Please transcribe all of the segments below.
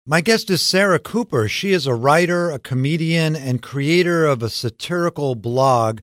My guest is Sarah Cooper. She is a writer, a comedian, and creator of a satirical blog,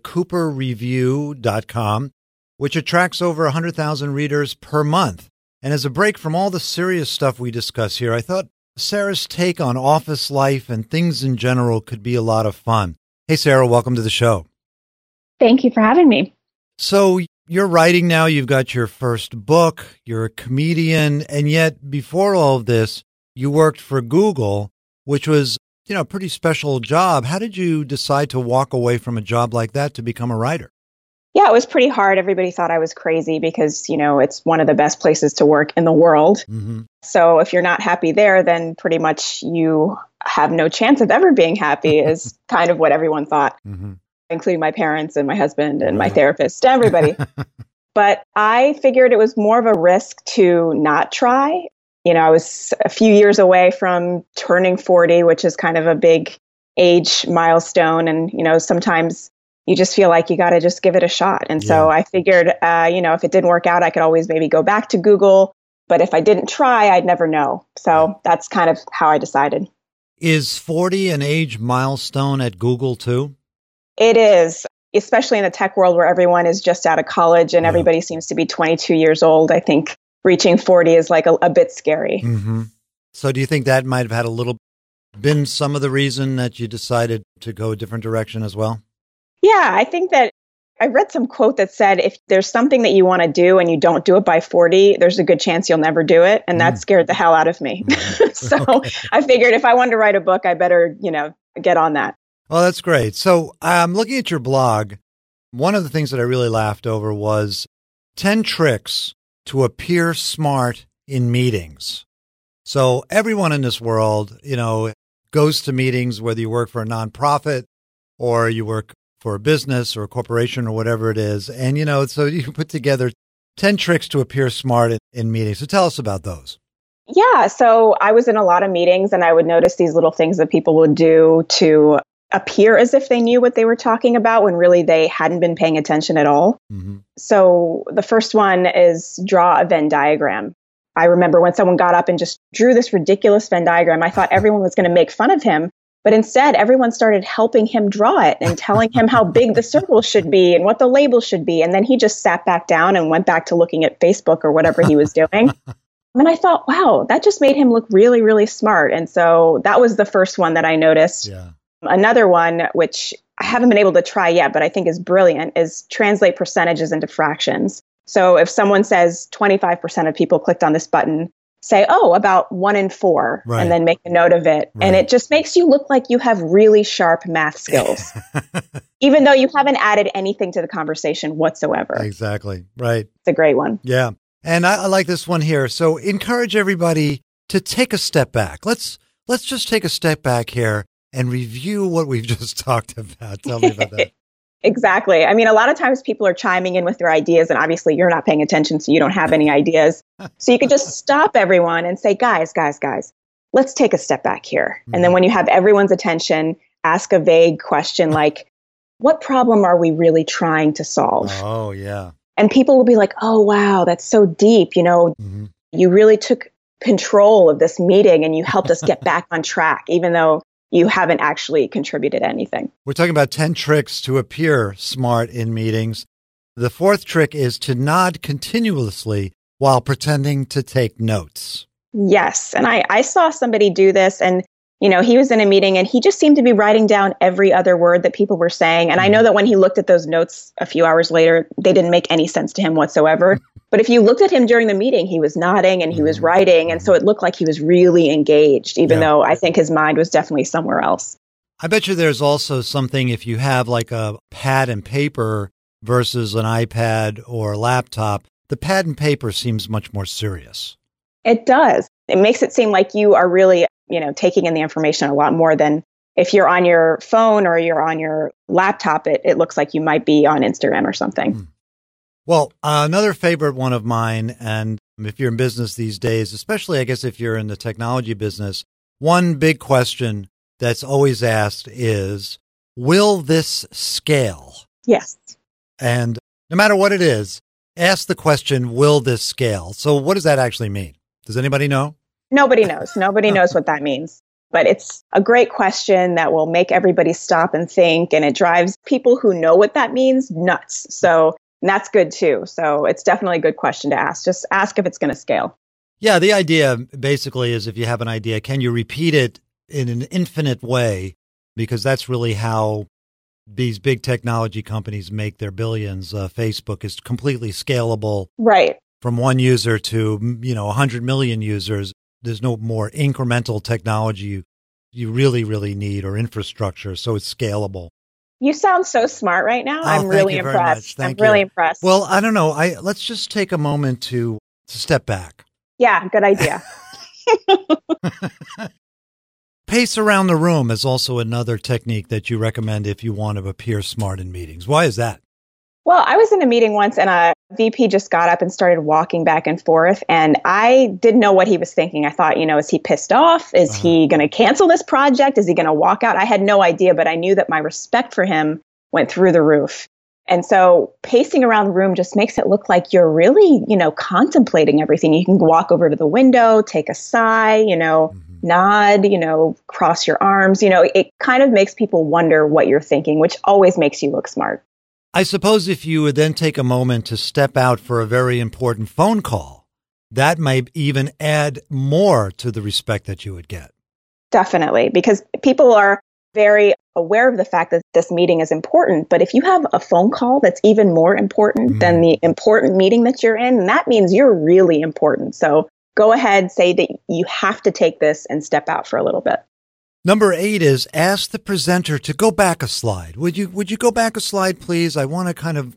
thecooperreview.com, which attracts over 100,000 readers per month. And as a break from all the serious stuff we discuss here, I thought Sarah's take on office life and things in general could be a lot of fun. Hey, Sarah, welcome to the show. Thank you for having me. So you're writing now. You've got your first book. You're a comedian. And yet before all of this, you worked for Google, which was, a pretty special job. How did you decide to walk away from a job like that to become a writer? Yeah, it was pretty hard. Everybody thought I was crazy because, it's one of the best places to work in the world. Mm-hmm. So if you're not happy there, then pretty much you have no chance of ever being happy is kind of what everyone thought, including my parents and my husband and my therapist, everybody. But I figured it was more of a risk to not try. I was a few years away from turning 40, which is kind of a big age milestone. And, sometimes you just feel like you got to just give it a shot. And so I figured, if it didn't work out, I could always maybe go back to Google. But if I didn't try, I'd never know. So that's kind of how I decided. Is 40 an age milestone at Google too? It is, especially in the tech world where everyone is just out of college and everybody seems to be 22 years old. I think reaching 40 is like a bit scary. Mm-hmm. So do you think that might have had been some of the reason that you decided to go a different direction as well? Yeah, I think that I read some quote that said, if there's something that you want to do and you don't do it by 40, there's a good chance you'll never do it. And that scared the hell out of me. So I figured if I wanted to write a book, I better, get on that. Well, that's great. So I'm looking at your blog. One of the things that I really laughed over was 10 tricks to appear smart in meetings. So everyone in this world, goes to meetings, whether you work for a nonprofit or you work for a business or a corporation or whatever it is. And, so you put together 10 tricks to appear smart in meetings. So tell us about those. Yeah. So I was in a lot of meetings and I would notice these little things that people would do to appear as if they knew what they were talking about when really they hadn't been paying attention at all. Mm-hmm. So the first one is draw a Venn diagram. I remember when someone got up and just drew this ridiculous Venn diagram, I thought everyone was going to make fun of him. But instead, everyone started helping him draw it and telling him how big the circle should be and what the label should be. And then he just sat back down and went back to looking at Facebook or whatever he was doing. And I thought, wow, that just made him look really, really smart. And so that was the first one that I noticed. Yeah. Another one, which I haven't been able to try yet, but I think is brilliant, is translate percentages into fractions. So if someone says 25% of people clicked on this button, say, about 1 in 4, and then make a note of it. Right. And it just makes you look like you have really sharp math skills, even though you haven't added anything to the conversation whatsoever. Exactly. Right. It's a great one. Yeah. And I like this one here. So encourage everybody to take a step back. Let's just take a step back here and review what we've just talked about. Tell me about that. Exactly. I mean, a lot of times people are chiming in with their ideas, and obviously you're not paying attention, so you don't have any ideas. So you could just stop everyone and say, guys, let's take a step back here. Mm-hmm. And then when you have everyone's attention, ask a vague question like, what problem are we really trying to solve? Oh, yeah. And people will be like, oh, wow, that's so deep. Mm-hmm. You really took control of this meeting and you helped us get back on track, even though you haven't actually contributed anything. We're talking about 10 tricks to appear smart in meetings. The fourth trick is to nod continuously while pretending to take notes. Yes. And I saw somebody do this, and he was in a meeting and he just seemed to be writing down every other word that people were saying. And I know that when he looked at those notes a few hours later, they didn't make any sense to him whatsoever. But if you looked at him during the meeting, he was nodding and he was writing. And so it looked like he was really engaged, even though I think his mind was definitely somewhere else. I bet you there's also something if you have like a pad and paper versus an iPad or a laptop, the pad and paper seems much more serious. It does. It makes it seem like you are really, taking in the information a lot more than if you're on your phone or you're on your laptop. It looks like you might be on Instagram or something. Well, another favorite one of mine, and if you're in business these days, especially I guess if you're in the technology business, one big question that's always asked is, will this scale? Yes. And no matter what it is, ask the question, will this scale? So what does that actually mean? Does anybody know? Nobody knows. Nobody knows what that means. But it's a great question that will make everybody stop and think, and it drives people who know what that means nuts. So that's good too. So it's definitely a good question to ask. Just ask if it's going to scale. Yeah, the idea basically is if you have an idea, can you repeat it in an infinite way? Because that's really how these big technology companies make their billions. Facebook is completely scalable. Right. From one user to, 100 million users. There's no more incremental technology you really, really need or infrastructure. So it's scalable. You sound so smart right now. I'm really impressed. I'm really impressed. Well, I don't know. Let's just take a moment to step back. Yeah, good idea. Pace around the room is also another technique that you recommend if you want to appear smart in meetings. Why is that? Well, I was in a meeting once and a VP just got up and started walking back and forth. And I didn't know what he was thinking. I thought, is he pissed off? Is he going to cancel this project? Is he going to walk out? I had no idea, but I knew that my respect for him went through the roof. And so pacing around the room just makes it look like you're really, contemplating everything. You can walk over to the window, take a sigh, nod, cross your arms. It kind of makes people wonder what you're thinking, which always makes you look smart. I suppose if you would then take a moment to step out for a very important phone call, that might even add more to the respect that you would get. Definitely, because people are very aware of the fact that this meeting is important. But if you have a phone call that's even more important than the important meeting that you're in, that means you're really important. So go ahead, say that you have to take this and step out for a little bit. Number 8 is ask the presenter to go back a slide. Would you go back a slide, please? I want to kind of,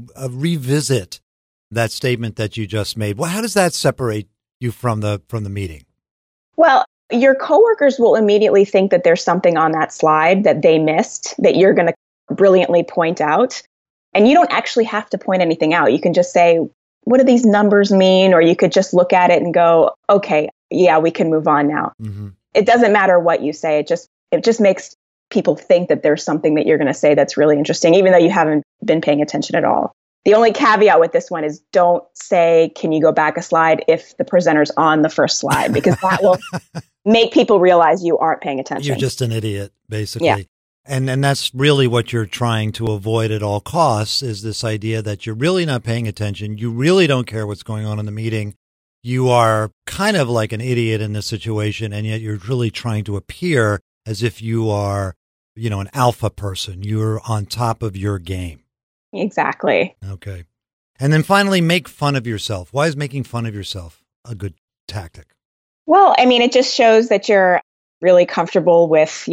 revisit that statement that you just made. Well, how does that separate you from the meeting? Well, your coworkers will immediately think that there's something on that slide that they missed that you're going to brilliantly point out. And you don't actually have to point anything out. You can just say, what do these numbers mean? Or you could just look at it and go, okay, yeah, we can move on now. Mm-hmm. It doesn't matter what you say. It just makes people think that there's something that you're going to say that's really interesting, even though you haven't been paying attention at all. The only caveat with this one is don't say, can you go back a slide if the presenter's on the first slide, because that will make people realize you aren't paying attention. You're just an idiot, basically. Yeah. And that's really what you're trying to avoid at all costs, is this idea that you're really not paying attention. You really don't care what's going on in the meeting. You are kind of like an idiot in this situation, and yet you're really trying to appear as if you are, an alpha person. You're on top of your game. Exactly. Okay. And then finally, make fun of yourself. Why is making fun of yourself a good tactic? Well, it just shows that you're really comfortable with,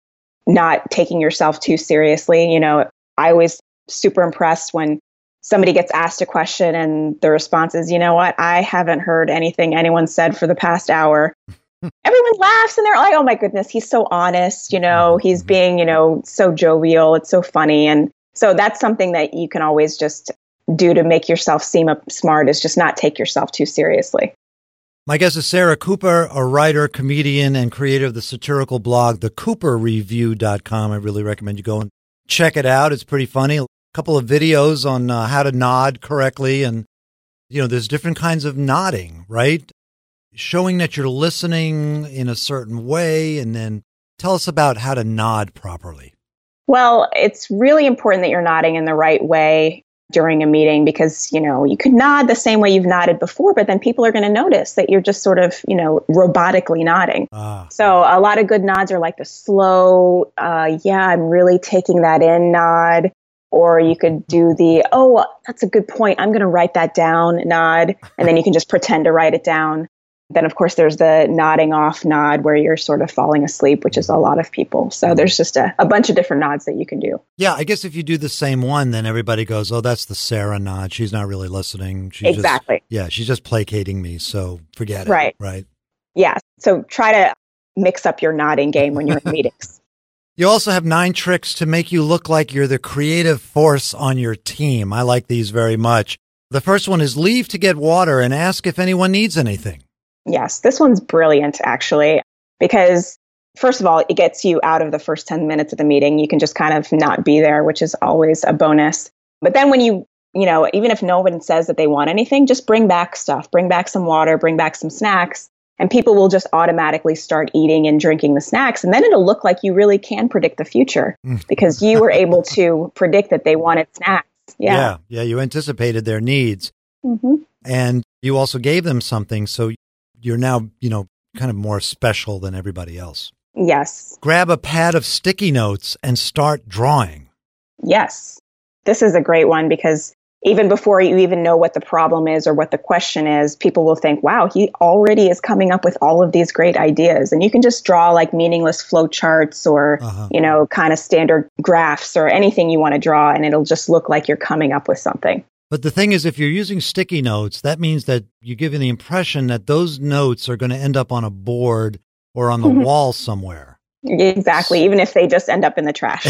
not taking yourself too seriously. I was super impressed when somebody gets asked a question and the response is, you know what, I haven't heard anything anyone said for the past hour. Everyone laughs and they're like, oh my goodness, he's so honest, he's being, so jovial. It's so funny. And so that's something that you can always just do to make yourself seem smart, is just not take yourself too seriously. My guest is Sarah Cooper, a writer, comedian, and creator of the satirical blog, thecooperreview.com. I really recommend you go and check it out. It's pretty funny. A couple of videos on how to nod correctly. And, there's different kinds of nodding, right? Showing that you're listening in a certain way. And then tell us about how to nod properly. Well, it's really important that you're nodding in the right way during a meeting, because, you could nod the same way you've nodded before, but then people are going to notice that you're just sort of, robotically nodding. So a lot of good nods are like the slow, I'm really taking that in nod. Or you could do the, oh, that's a good point, I'm going to write that down nod. And then you can just pretend to write it down. Then, of course, there's the nodding off nod where you're sort of falling asleep, which is a lot of people. So there's just a bunch of different nods that you can do. Yeah, I guess if you do the same one, then everybody goes, oh, that's the Sarah nod. She's not really listening. Exactly. She's just placating me. So forget it. Right. Yeah. So try to mix up your nodding game when you're in meetings. You also have 9 tricks to make you look like you're the creative force on your team. I like these very much. The first one is leave to get water and ask if anyone needs anything. Yes, this one's brilliant, actually, because first of all, it gets you out of the first 10 minutes of the meeting. You can just kind of not be there, which is always a bonus. But then when even if no one says that they want anything, just bring back stuff, bring back some water, bring back some snacks. And people will just automatically start eating and drinking the snacks. And then it'll look like you really can predict the future because you were able to predict that they wanted snacks. Yeah. You anticipated their needs. Mm-hmm. And you also gave them something. So you're now, kind of more special than everybody else. Yes. Grab a pad of sticky notes and start drawing. Yes. This is a great one because even before you even know what the problem is or what the question is, people will think, wow, he already is coming up with all of these great ideas. And you can just draw like meaningless flow charts or, kind of standard graphs or anything you want to draw, and it'll just look like you're coming up with something. But the thing is, if you're using sticky notes, that means that you're giving the impression that those notes are going to end up on a board or on the wall somewhere. Exactly, even if they just end up in the trash.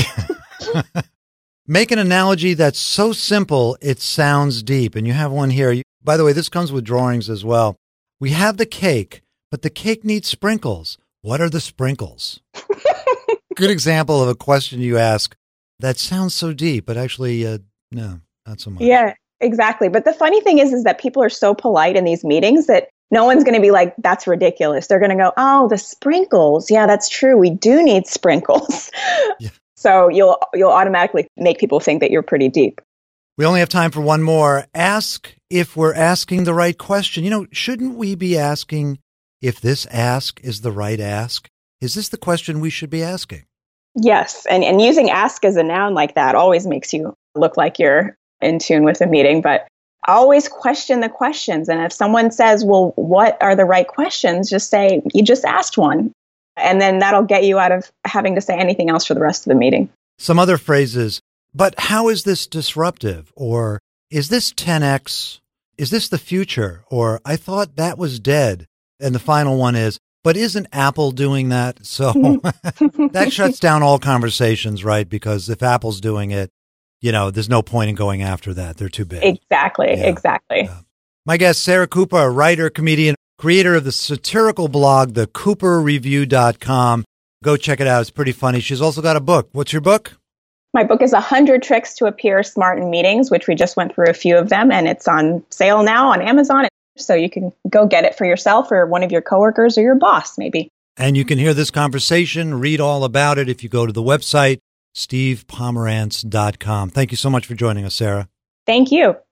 Make an analogy that's so simple, it sounds deep. And you have one here. By the way, this comes with drawings as well. We have the cake, but the cake needs sprinkles. What are the sprinkles? Good example of a question you ask that sounds so deep, but actually, no, not so much. Yeah, exactly. But the funny thing is that people are so polite in these meetings that no one's going to be like, that's ridiculous. They're going to go, oh, the sprinkles. Yeah, that's true. We do need sprinkles. Yeah. So you'll automatically make people think that you're pretty deep. We only have time for one more. Ask if we're asking the right question. Shouldn't we be asking if this ask is the right ask? Is this the question we should be asking? Yes. And using ask as a noun like that always makes you look like you're in tune with the meeting. But always question the questions. And if someone says, well, what are the right questions? Just say, you just asked one. And then that'll get you out of having to say anything else for the rest of the meeting. Some other phrases, but how is this disruptive? Or is this 10X? Is this the future? Or I thought that was dead. And the final one is, but isn't Apple doing that? So that shuts down all conversations, right? Because if Apple's doing it, there's no point in going after that. They're too big. Exactly. Yeah. My guest, Sarah Cooper, a writer, comedian, creator of the satirical blog, thecooperreview.com. Go check it out. It's pretty funny. She's also got a book. What's your book? My book is 100 Tricks to Appear Smart in Meetings, which we just went through a few of them, and it's on sale now on Amazon. So you can go get it for yourself or one of your coworkers or your boss, maybe. And you can hear this conversation, read all about it if you go to the website, stevepomerantz.com. Thank you so much for joining us, Sarah. Thank you.